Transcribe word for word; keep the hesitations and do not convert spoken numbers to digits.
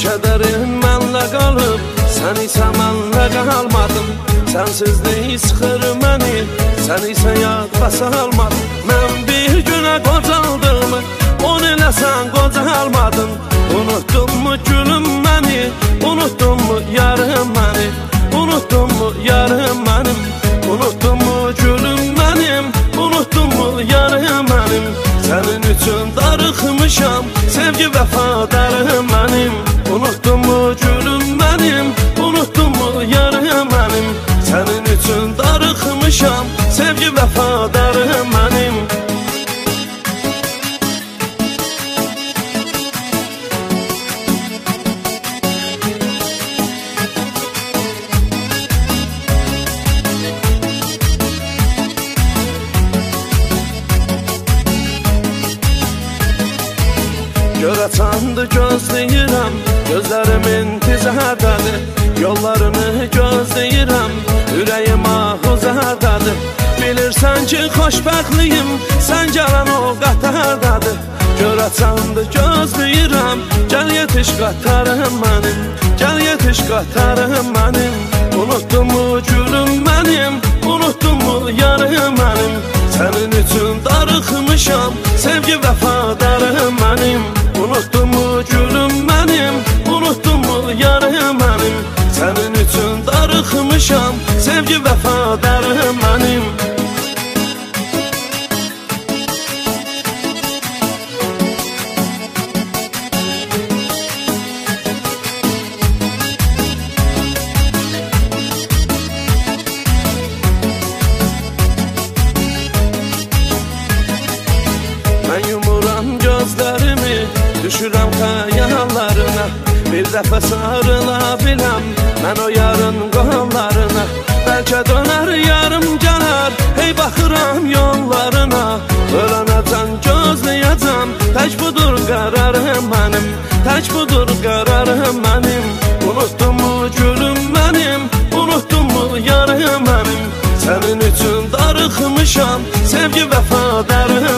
Kədərin mənlə qalıb, sən isə mənlə qalmadın. Sənsizlik sıxır məni, sən isə yadda salmadın. Mən bir günə qocaldım, on ilə sən qocalmadın. Unuttun mu gülüm məni, unuttun mu yarım məni, unuttun mu yarım mənim, unuttun mu gülüm mənim, unuttun mu yarım mənim. Sənin üçün darıxmışam, sevgi vəfadarım mənim. Unuttun mu gülüm mənim, unuttun mu yarım mənim. Sənin üçün darıxmışam, sevgi vəfadarım mənim. Görə çandı gözləyirəm, gözlərim intizardədir. Yollarını gözləyirəm, ürəyim ahuzardadır. Bilirsən ki, xoşbəxtliyim, sən gələn o qatardadır. Görə çandı gözləyirəm, gəl yetiş qatarım mənim, gəl yetiş qatarım mənim. Unuttun mu gülüm mənim, unuttun mu yarım mənim. Sənin üçün darıxmışam, sevgi vəfadarım mənim. Unuttun mu gülüm mənim, unuttun mu yarım mənim. Sənin üçün darıxmışam, sevgi vəfadarım mənim. Mən yumuram gözlərimi, düşürəm xəyallarına. Bir dəfə sarıla biləm, mən o yarın qollarına. Bəlkə dönər yarım gələr, hey baxıram yollarına. Ölənəcəm, gözləyəcəm, tək budur qərarım mənim, tək budur qərarım mənim. Unuttun mu gülüm mənim, unuttun mu yarım mənim. Sənin üçün darıxmışam, sevgi vəfadarım